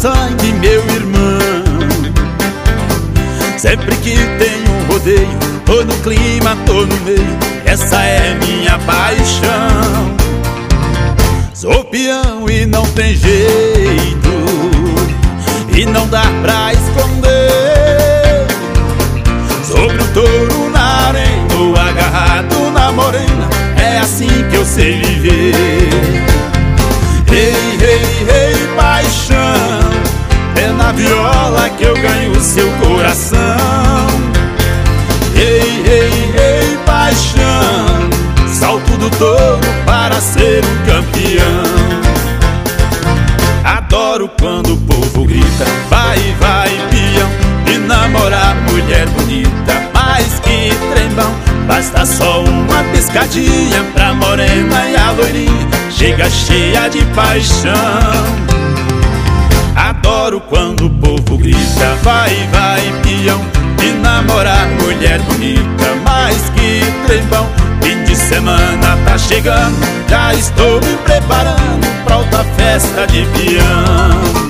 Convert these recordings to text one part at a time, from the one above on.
sangue, meu irmão. Sempre que tenho um rodeio, tô no clima, tô no meio, essa é minha paixão. Sou peão e não tem jeito, e não dá pra esconder. Sobre o touro na arena, ou agarrado na morena, é assim que eu sei viver. Ei, ei, ei, paixão, é na viola que eu ganho seu coração. Ei, ei, ei, paixão, salto do touro para ser um campeão. Adoro quando o povo grita, vai, vai, peão, e namorar mulher bonita, mais que trembão. Basta só uma piscadinha pra morena e a loirinha chega cheia de paixão. Adoro quando o povo grita, vai, vai, peão, e namorar mulher bonita, mais que trembão. Fim de semana tá chegando, já estou me preparando pra outra festa de peão.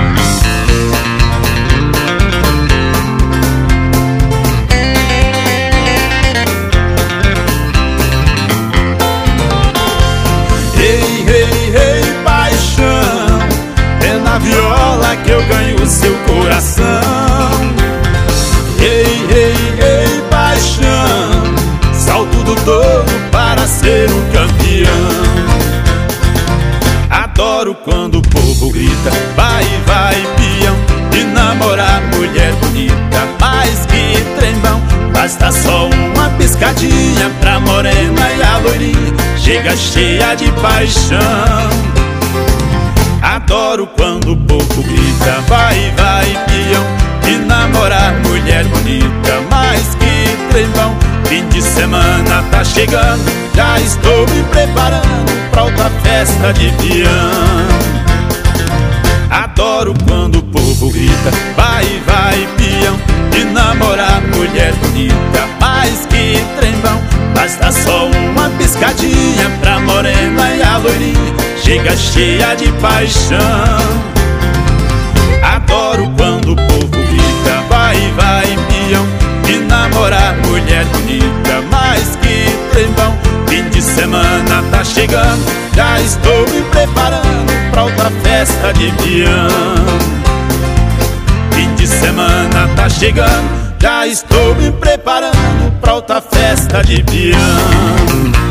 Ei, ei, ei, paixão, é na viola que eu ganho seu coração. Ei, ei, ei, paixão, salto do touro para ser um campeão. Adoro quando o povo grita, vai, vai, peão, e namorar mulher bonita, mais que trembão. Basta só uma piscadinha pra morena e a loirinha chega cheia de paixão. Adoro quando o povo grita, vai, vai, peão, e namorar mulher bonita, mais que trembão. Fim de semana tá chegando, já estou me preparando pra outra festa de peão. Adoro quando o povo grita, vai, vai, peão, e namorar mulher bonita, mais que trembão. Basta só uma piscadinha pra morena e a loirinha chega cheia de paixão. Adoro quando o povo grita, vai, vai, peão, e namorar mulher bonita, mais que trembão. Fim de semana tá chegando, já estou me preparando pra outra festa de peão. Fim de semana tá chegando, já estou me preparando pra outra festa de peão.